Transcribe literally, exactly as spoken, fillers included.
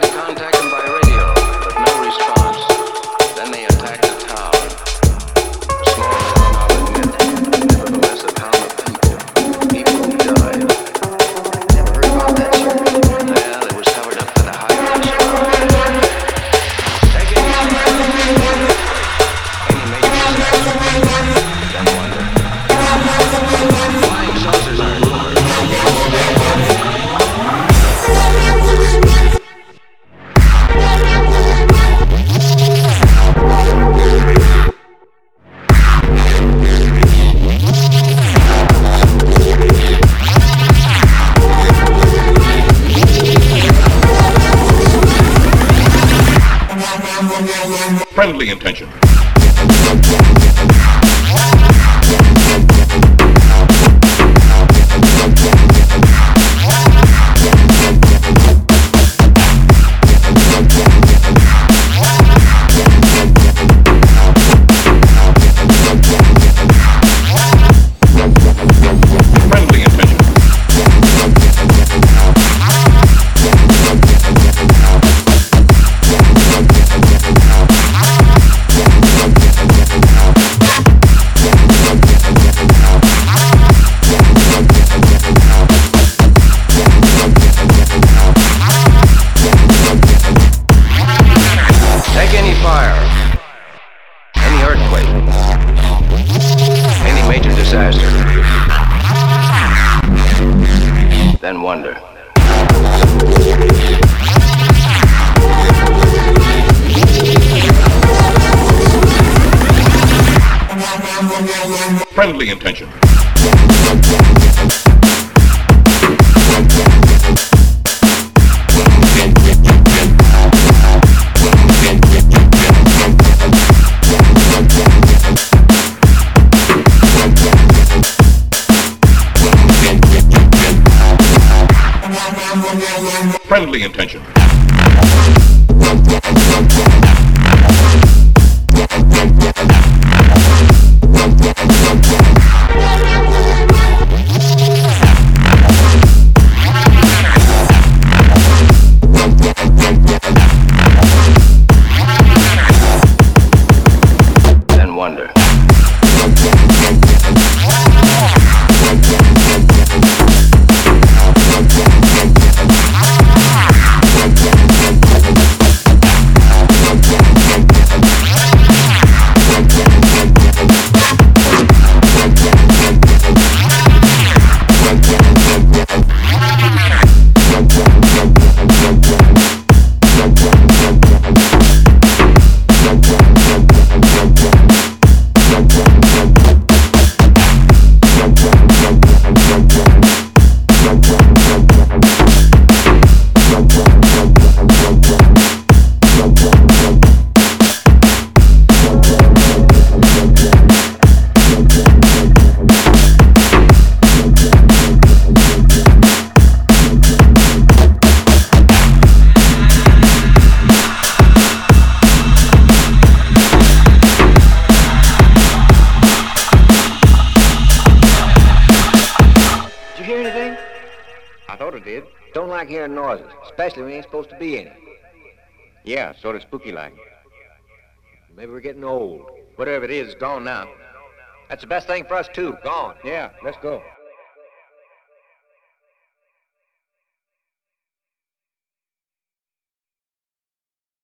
contact them by radio, but no response. Then they attack the town. Small town, I'll admit. Nevertheless, a town of people. People who died. Never heard about that, sir. Well, it was covered up by the high pressure. Take any any major disaster. Then wonder. Flying saucers are rumors. Friendly intention. Friendly intention. Take any fire, any earthquake, any major disaster. Then wonder. Friendly intention. Friendly intention. Then wonder. Did you hear anything? I thought it did. Don't like hearing noises, especially when you ain't supposed to be any. Yeah, sort of spooky like. Maybe we're getting old. Whatever it is, it's gone now. That's the best thing for us, too. Gone. Yeah, let's go.